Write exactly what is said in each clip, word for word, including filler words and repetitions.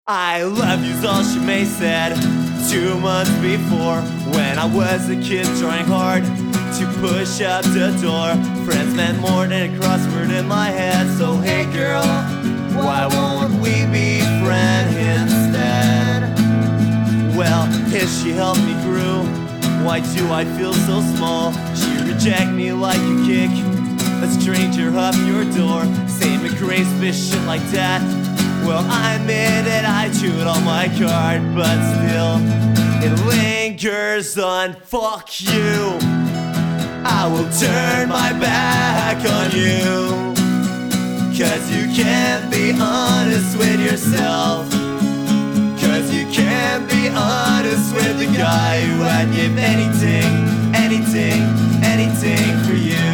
I love you's all she may said two months before, when I was a kid trying hard to push up the door. Friends meant more than a crossword in my head. So hey girl, why won't we be friends instead? Well, if she helped me grow, why do I feel so small? She reject me like you kick a stranger up your door. Same a grace fish shit like that. Well, I admit that I chewed on my card, but still, it lingers on. Fuck you, I will turn my back on you, cause you can't be honest with yourself. Cause you can't be honest with the guy who I'd give anything, anything, anything for you.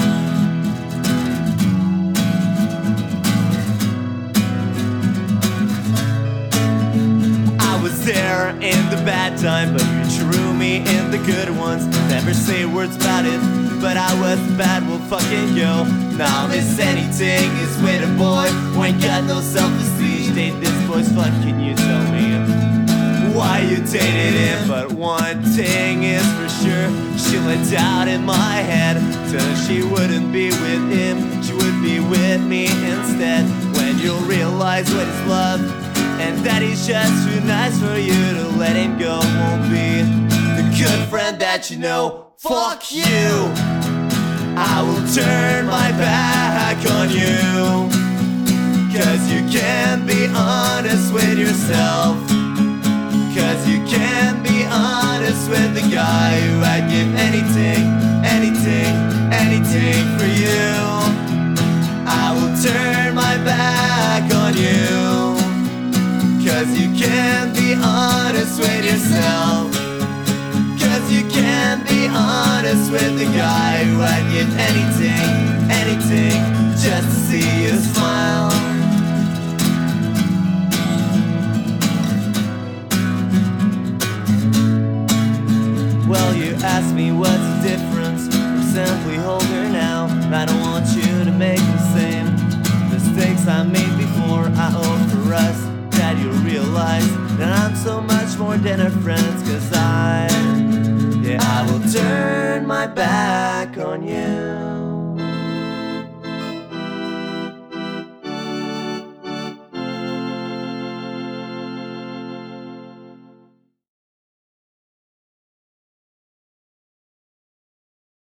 There in the bad time, but you drew me in the good ones. Never say words about it, but I was bad, well fucking yo. Now miss anything is with a boy who ain't got no self-esteem. Date this boy's fun, can you tell me why you dated him? But one thing is for sure, she let doubt in my head. Till she wouldn't be with him, she would be with me instead. When you'll realize what is love, and that he's just too nice for you to let him go, won't be the good friend that you know. Fuck you, I will turn my back on you, cause you can't be honest with yourself. Cause you can't be honest with the guy who I'd give anything, anything, anything for you. I will turn my back on you, cause you can't be honest with yourself. Cause you can't be honest with the guy who I'd give anything, anything, just to see you smile. Well, you asked me what's the difference from simply hold her now. I don't want you to make the same mistakes I made before. I owe for us that you'll realize that I'm so much more than our friends. Cause I, yeah, I will turn my back